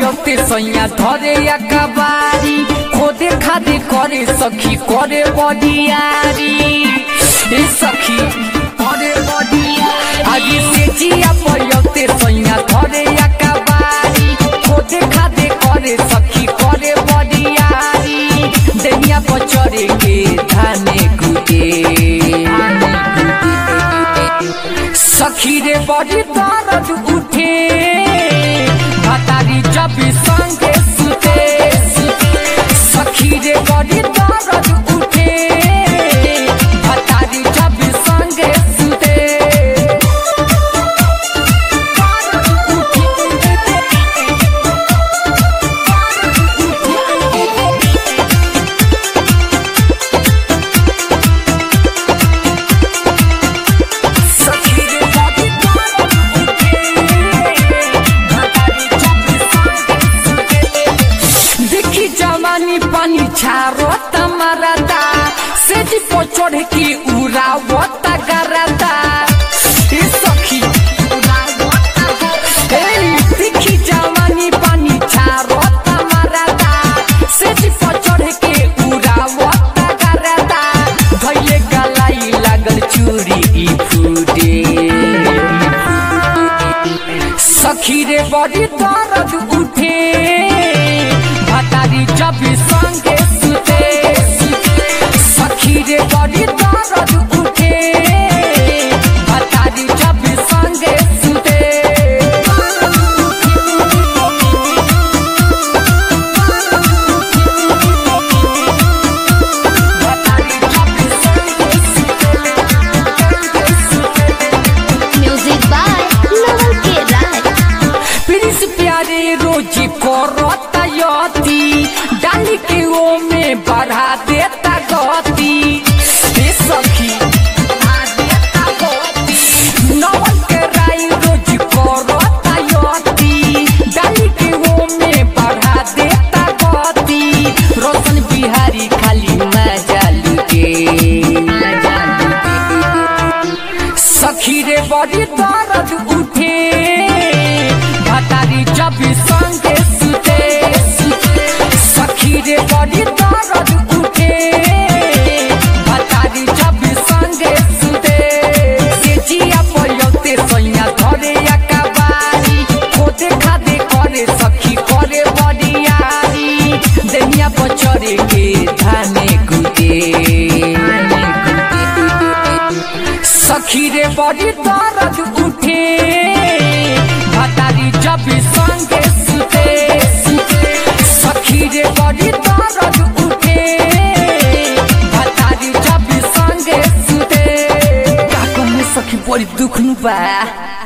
पयते सैया धरे या कबारी खोदे खादे करे सखी करे बडियारी ए सखी करे बडियारी आज से जिया पयते सैया धरे या कबारी खोदे खादे करे सखी करे बडियारी देनिया बचरे के धाने गुदे सखी रे बड़ी दर्द उठे भतारी जब संगे सुते सखी रे बड़ी दर्द उठे भतारी जब संगे सुते पानी छारो तमरदा से जी पोचोड़ की उड़ावता गरदा ए सखी उड़ावता गरदा ए दिखी जवानी पानी छारो तमरदा से जी पोचोड़ की उड़ावता गरदा भइले गलाई लागल चूड़ी ई फूटे सखी रे बड़ी दर्द उठे भतारी जब संगे सुते सखी रे बड़ी दर्द उठे भतारी जब संगे सुते म्यूजिक बाय नवल के राय प्रिंस प्यारे रोजी करता यती डाली के ओ में बढ़ा देता गति ए सखी नवल के राय रोजी करता यती डाली के ओ में बढ़ा देता गति रोशन बिहारी खाली मजा लुटे सखी रे बड़ी दर्द उठे भतारी जब संगे सुते सखी रे बड़ी दर्द उठे भतारी जब संगे सुते से जिया पयते सैया धरे या कबारी खोदे खादे करे सखी करे बडियारी देनिया बचरे के धाने गुदे सखी रे बड़ी दर्द उठे भतारी जब संगे सुते सखी रे बड़ी दर्द उठे भतारी जब संगे सुते का कहूं सखी बड़ी दुख नु बा।